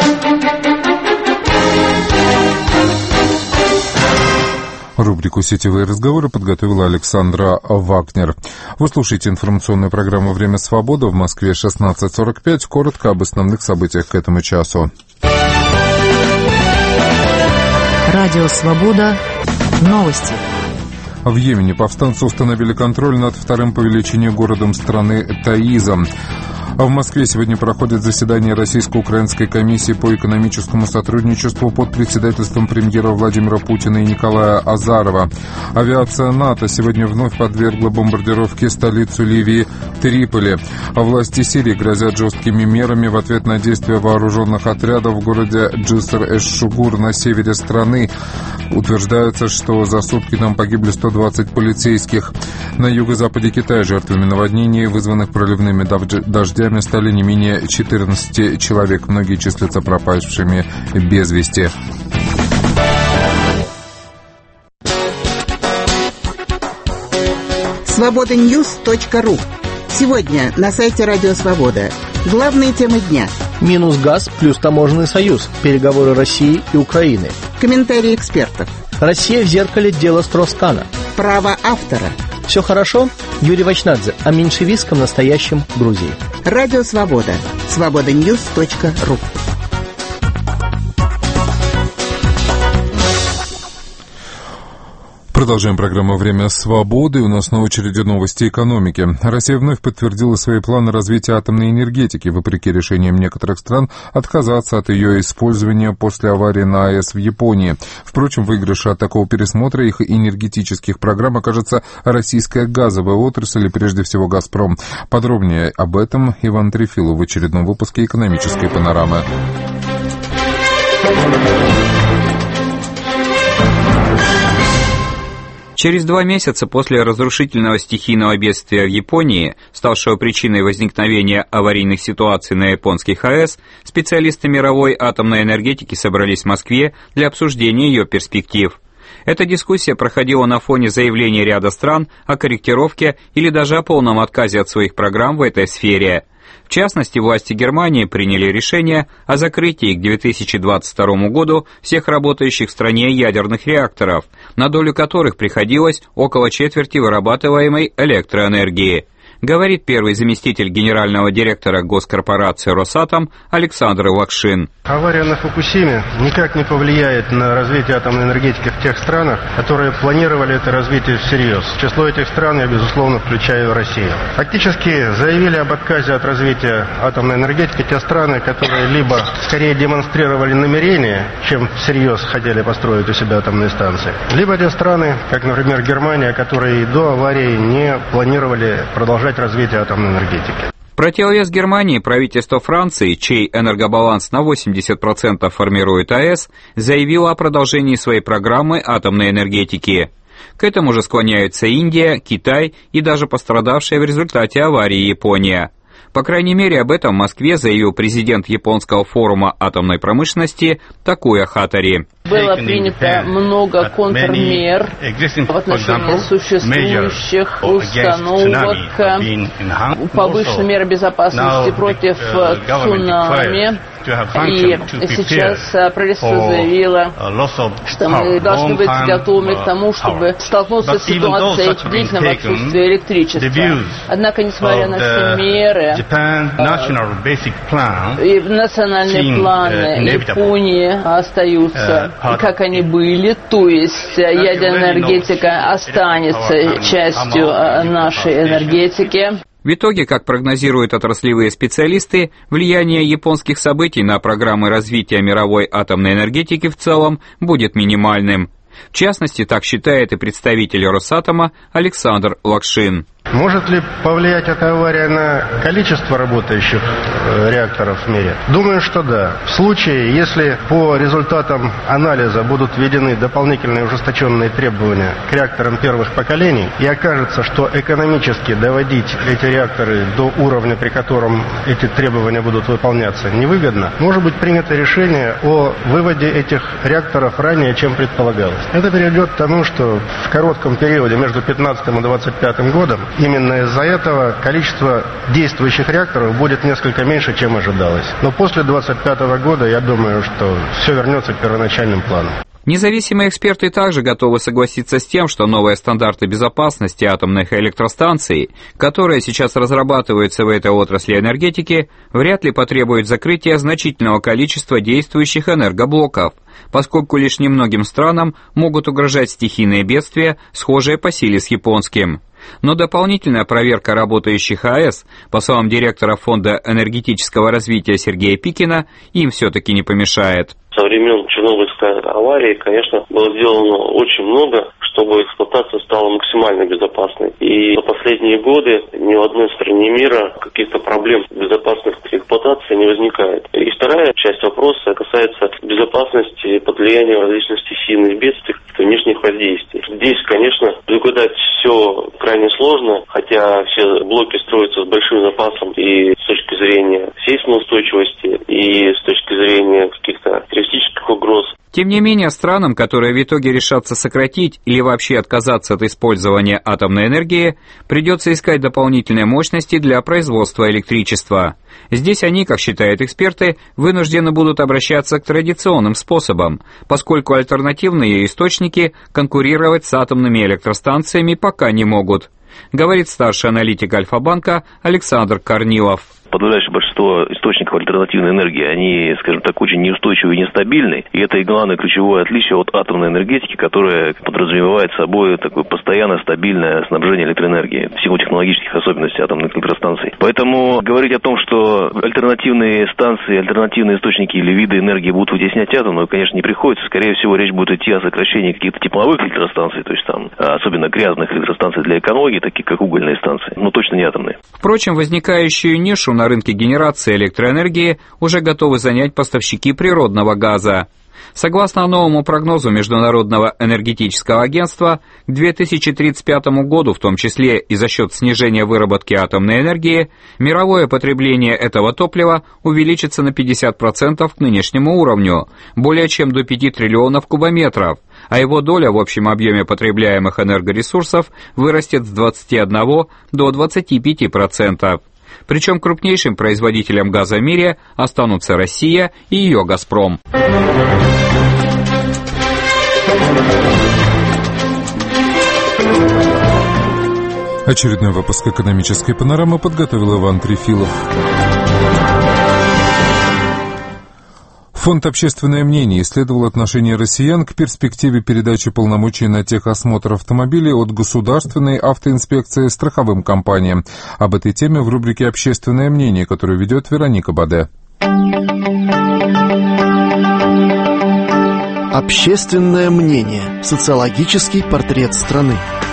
Рубрику «Сетевые разговоры» подготовила Александра Вагнер. Вы слушаете информационную программу «Время свободы». В Москве шестнадцать сорок пять. Коротко об основных событиях к этому часу. Радио «Свобода». Новости. В Йемене повстанцы установили контроль над вторым по величине городом страны Таизом. А в Москве сегодня проходит заседание Российско-Украинской комиссии по экономическому сотрудничеству под председательством премьера Владимира Путина и Николая Азарова. Авиация НАТО сегодня вновь подвергла бомбардировке столицу Ливии Триполи. А власти Сирии грозят жесткими мерами в ответ на действия вооруженных отрядов в городе Джиср-эш-Шугур на севере страны. Утверждается, что за сутки там погибли сто двадцать полицейских. На юго-западе Китая жертвами наводнений, вызванных проливными дождями, стали не менее четырнадцати человек. Многие числятся пропавшими без вести. свобода ньюс точка ру. Сегодня на сайте Радио Свобода. Главные темы дня. Минус газ плюс таможенный союз. Переговоры России и Украины. Комментарии экспертов. Россия в зеркале дела Строскана. Право автора. Все хорошо? Юрий Вачнадзе о меньшевистском настоящем Грузии. Радио Свобода. свобода ньюс точка ру. Продолжаем программу «Время свободы». У нас на очереди новости экономики. Россия вновь подтвердила свои планы развития атомной энергетики, вопреки решениям некоторых стран отказаться от ее использования после аварии на АЭС в Японии. Впрочем, выигрыша от такого пересмотра их энергетических программ окажется российская газовая отрасль и прежде всего «Газпром». Подробнее об этом Иван Трефилов в очередном выпуске «Экономической панорамы». Через два месяца после разрушительного стихийного бедствия в Японии, ставшего причиной возникновения аварийных ситуаций на японских АЭС, специалисты мировой атомной энергетики собрались в Москве для обсуждения ее перспектив. Эта дискуссия проходила на фоне заявлений ряда стран о корректировке или даже о полном отказе от своих программ в этой сфере. В частности, власти Германии приняли решение о закрытии к две тысячи двадцать второму году всех работающих в стране ядерных реакторов, на долю которых приходилось около четверти вырабатываемой электроэнергии, говорит первый заместитель генерального директора госкорпорации «Росатом» Александр Лакшин. Авария на Фукусиме никак не повлияет на развитие атомной энергетики в тех странах, которые планировали это развитие всерьез. В число этих стран я, безусловно, включаю Россию. Фактически заявили об отказе от развития атомной энергетики те страны, которые либо скорее демонстрировали намерение, чем всерьез хотели построить у себя атомные станции, либо те страны, как, например, Германия, которые и до аварии не планировали продолжать развитие атомной энергетики. В противовес Германии правительство Франции, чей энергобаланс на восемьдесят процентов формирует АЭС, заявило о продолжении своей программы атомной энергетики. К этому же склоняются Индия, Китай и даже пострадавшая в результате аварии Япония. По крайней мере, об этом в Москве заявил президент японского форума атомной промышленности Такуя Хатари. Было принято много контрмер в отношении существующих установок, повышенной меры безопасности против цунами. И сейчас правительство заявило, что мы должны быть готовы к тому, чтобы столкнуться с ситуацией длительного отсутствия электричества. Однако, несмотря на все меры, и национальные планы Японии остаются, как они были, то есть ядерная энергетика останется частью нашей энергетики. В итоге, как прогнозируют отраслевые специалисты, влияние японских событий на программы развития мировой атомной энергетики в целом будет минимальным. В частности, так считает и представитель Росатома Александр Лакшин. Может ли повлиять эта авария на количество работающих э, реакторов в мире? Думаю, что да. В случае, если по результатам анализа будут введены дополнительные ужесточенные требования к реакторам первых поколений, и окажется, что экономически доводить эти реакторы до уровня, при котором эти требования будут выполняться, невыгодно, может быть принято решение о выводе этих реакторов ранее, чем предполагалось. Это приведет к тому, что в коротком периоде между пятнадцатым и двадцать пятым годом именно из-за этого количество действующих реакторов будет несколько меньше, чем ожидалось. Но после двадцать пятого года, я думаю, что все вернется к первоначальным планам. Независимые эксперты также готовы согласиться с тем, что новые стандарты безопасности атомных электростанций, которые сейчас разрабатываются в этой отрасли энергетики, вряд ли потребуют закрытия значительного количества действующих энергоблоков, поскольку лишь немногим странам могут угрожать стихийные бедствия, схожие по силе с японским. Но дополнительная проверка работающих АЭС, по словам директора Фонда энергетического развития Сергея Пикина, им все-таки не помешает. Со времен Чернобыльской аварии, конечно, было сделано очень много, чтобы эксплуатация стала максимально безопасной. И за последние годы ни в одной стране мира каких-то проблем с безопасностью эксплуатации не возникает. И вторая часть вопроса касается безопасности под влиянием различных стихийных бедствий, внешних воздействий. Здесь, конечно, предугадать все крайне сложно, хотя все блоки строятся с большим запасом и с точки зрения сейсмоустойчивости, и с точки зрения каких-то террористических угроз. Тем не менее, странам, которые в итоге решатся сократить или вообще отказаться от использования атомной энергии, придется искать дополнительные мощности для производства электричества. Здесь они, как считают эксперты, вынуждены будут обращаться к традиционным способам, поскольку альтернативные источники конкурировать с атомными электростанциями пока не могут, говорит старший аналитик Альфа-банка Александр Корнилов. Подавляющее большинство источников альтернативной энергии, они, скажем так, очень неустойчивы и нестабильны. И это и главное ключевое отличие от атомной энергетики, которая подразумевает собой такое постоянное стабильное снабжение электроэнергии в силу технологических особенностей атомных электростанций. Поэтому говорить о том, что альтернативные станции, альтернативные источники или виды энергии будут вытеснять атомную, конечно, не приходится. Скорее всего, речь будет идти о сокращении каких-то тепловых электростанций, то есть там особенно грязных электростанций для экологии, таких как угольные станции, но точно не атомные. Впрочем, возникающую нишу на рынке генерации электроэнергии уже готовы занять поставщики природного газа. Согласно новому прогнозу Международного энергетического агентства, к две тысячи тридцать пятому году, в том числе и за счет снижения выработки атомной энергии, мировое потребление этого топлива увеличится на пятьдесят процентов к нынешнему уровню, более чем до пяти триллионов кубометров, а его доля в общем объеме потребляемых энергоресурсов вырастет с двадцати одного до двадцати пяти процентов. Причем крупнейшим производителем газа в мире останутся Россия и ее «Газпром». Очередной выпуск «Экономической панорамы» подготовил Иван Трефилов. Фонд «Общественное мнение» исследовал отношение россиян к перспективе передачи полномочий на техосмотр автомобилей от государственной автоинспекции страховым компаниям. Об этой теме в рубрике «Общественное мнение», которую ведет Вероника Баде. Общественное мнение. Социологический портрет страны.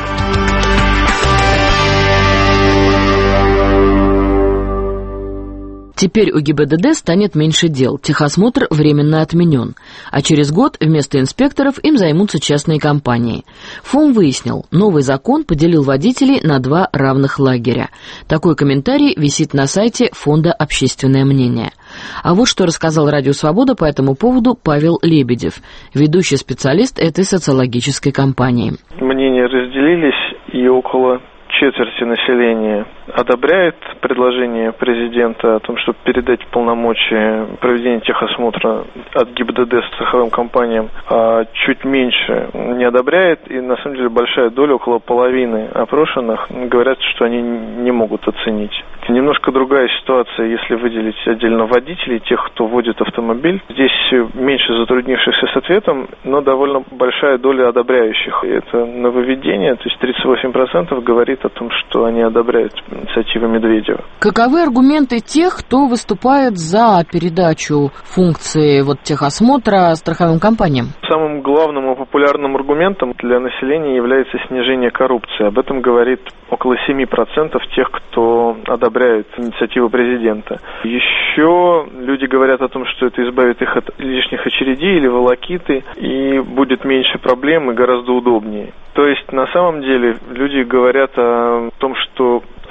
Теперь у ГИБДД станет меньше дел, техосмотр временно отменен, а через год вместо инспекторов им займутся частные компании. ФОМ выяснил, новый закон поделил водителей на два равных лагеря. Такой комментарий висит на сайте Фонда «Общественное мнение». А вот что рассказал Радио Свобода по этому поводу Павел Лебедев, ведущий специалист этой социологической компании. Мнения разделились, и около четверти населения одобряет предложение президента о том, чтобы передать полномочия проведения техосмотра от ГИБДД страховым компаниям, а чуть меньше не одобряет, и на самом деле большая доля, около половины опрошенных, говорят, что они не могут оценить. Немножко другая ситуация, если выделить отдельно водителей, тех, кто водит автомобиль. Здесь меньше затруднившихся с ответом, но довольно большая доля одобряющих. И это нововведение, то есть тридцать восемь процентов говорит о том, что они одобряют инициативу Медведева. Каковы аргументы тех, кто выступает за передачу функции вот техосмотра страховым компаниям? Самым главным и популярным аргументом для населения является снижение коррупции. Об этом говорит около семь процентов тех, кто одобряет инициативу президента. Еще люди говорят о том, что это избавит их от лишних очередей или волокиты, и будет меньше проблем и гораздо удобнее. То есть, на самом деле, люди говорят о том, что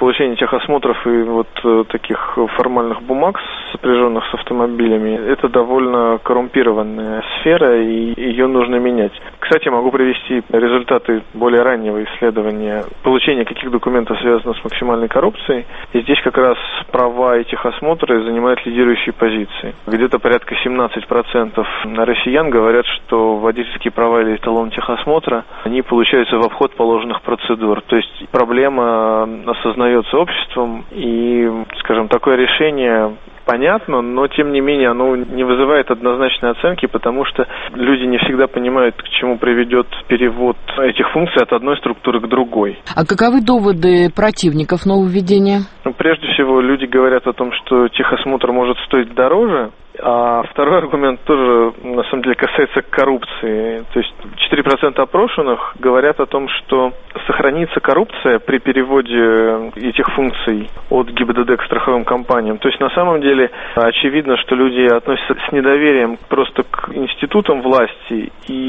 получение техосмотров и вот таких формальных бумаг, сопряженных с автомобилями, это довольно коррумпированная сфера, и ее нужно менять. Кстати, могу привести результаты более раннего исследования получения каких документов связано с максимальной коррупцией. И здесь как раз права и техосмотры занимают лидирующие позиции. Где-то порядка семнадцать процентов россиян говорят, что водительские права или эталон техосмотра, они получаются в обход положенных процедур. То есть проблема осознается обществом, и, скажем, такое решение понятно, но тем не менее оно не вызывает однозначной оценки, потому что люди не всегда понимают, к чему приведет перевод этих функций от одной структуры к другой. А каковы доводы противников нововведения? Ну, прежде всего, люди говорят о том, что техосмотр может стоить дороже. А второй аргумент тоже, на самом деле, касается коррупции. То есть четыре процента опрошенных говорят о том, что сохранится коррупция при переводе этих функций от ГИБДД к страховым компаниям. То есть на самом деле очевидно, что люди относятся с недоверием просто к институтам власти,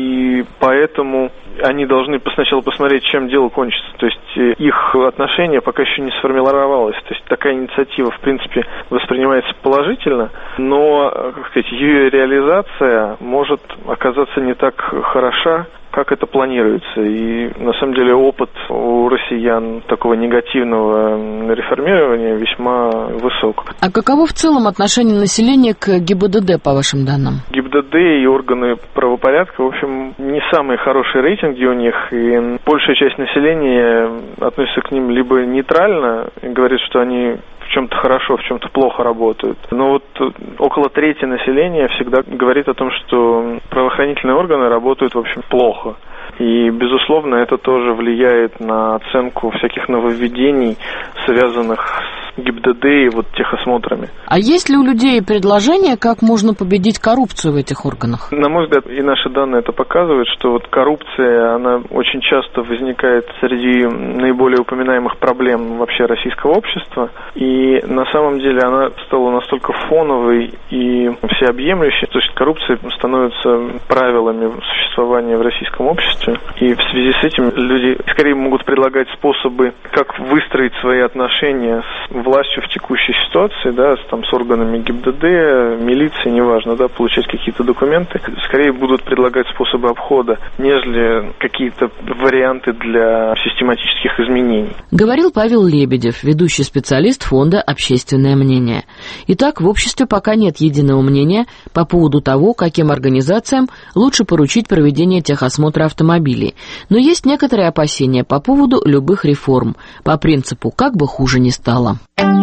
и поэтому они должны сначала посмотреть, чем дело кончится. То есть их отношение пока еще не сформировалось. То есть такая инициатива, в принципе, воспринимается положительно, но, как сказать, ее реализация может оказаться не так хороша, как это планируется. И, на самом деле, опыт у россиян такого негативного реформирования весьма высок. А каково в целом отношение населения к ГИБДД, по вашим данным? ГИБДД и органы правопорядка, в общем, не самые хорошие рейтинги у них, и большая часть населения относится к ним либо нейтрально, и говорит, что они в чем-то хорошо, в чем-то плохо работают. Но вот около трети населения всегда говорит о том, что правоохранительные органы работают, в общем, плохо. И, безусловно, это тоже влияет на оценку всяких нововведений, связанных с ГИБДД и вот техосмотрами. А есть ли у людей предложение, как можно победить коррупцию в этих органах? На мой взгляд, и наши данные это показывают, что вот коррупция, она очень часто возникает среди наиболее упоминаемых проблем вообще российского общества. И на самом деле она стала настолько фоновой и всеобъемлющей, то есть коррупция становится правилами существования в российском обществе. И в связи с этим люди скорее могут предлагать способы, как выстроить свои отношения с властью в текущей ситуации, да, с, там, с органами ГИБДД, милиции, неважно, да, получать какие-то документы. Скорее будут предлагать способы обхода, нежели какие-то варианты для систематических изменений. Говорил Павел Лебедев, ведущий специалист фонда «Общественное мнение». Итак, в обществе пока нет единого мнения по поводу того, каким организациям лучше поручить проведение техосмотра автомобилей. Но есть некоторые опасения по поводу любых реформ, по принципу «как бы хуже ни стало».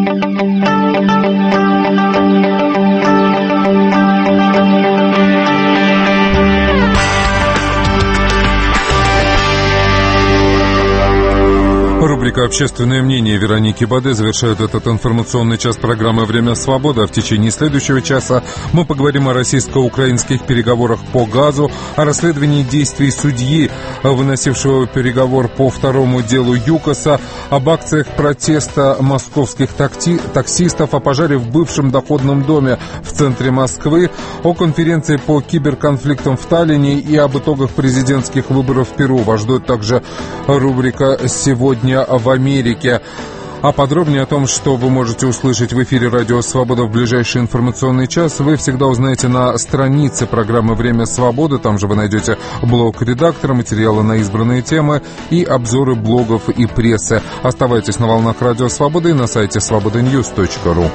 Рубрика «Общественное мнение» Вероники Баде завершает этот информационный час программы «Время свободы». А в течение следующего часа мы поговорим о российско-украинских переговорах по газу, о расследовании действий судьи, выносившего переговор по второму делу ЮКОСа, об акциях протеста московских такси- таксистов, о пожаре в бывшем доходном доме в центре Москвы, о конференции по киберконфликтам в Таллине и об итогах президентских выборов в Перу. Вас ждет также рубрика «Сегодня в Америке». А подробнее о том, что вы можете услышать в эфире «Радио Свобода» в ближайший информационный час, вы всегда узнаете на странице программы «Время свободы». Там же вы найдете блог редактора, материалы на избранные темы и обзоры блогов и прессы. Оставайтесь на волнах «Радио Свобода» и на сайте свобода ньюс точка ру.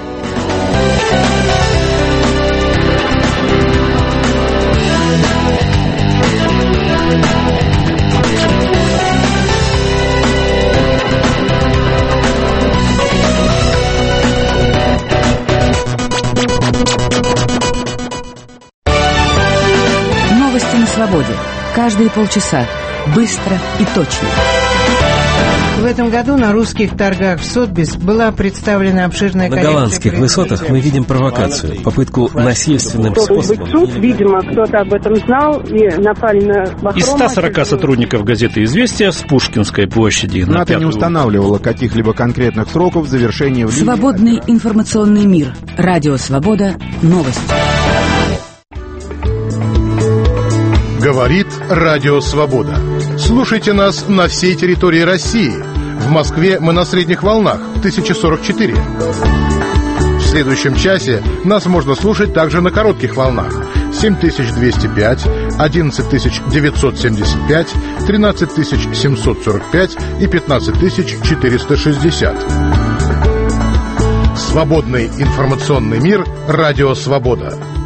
Свободе. Каждые полчаса. Быстро и точно. В этом году на русских торгах в Сотбис была представлена обширная коллекция... На голландских высотах мы видим провокацию, попытку насильственным способом... Суд, видимо, кто-то об этом знал и напали на Бахрома. Из ста сорока сотрудников газеты «Известия» с Пушкинской площади... НАТО не устанавливало каких-либо конкретных сроков завершения... Свободный информационный мир. Радио «Свобода». Новости. Говорит Радио Свобода. Слушайте нас на всей территории России. В Москве мы на средних волнах тысяча сорок четыре. В следующем часе нас можно слушать также на коротких волнах семь тысяч двести пять, одиннадцать тысяч девятьсот семьдесят пять, тринадцать тысяч семьсот сорок пять и пятнадцать тысяч четыреста шестьдесят. Свободный информационный мир. Радио Свобода.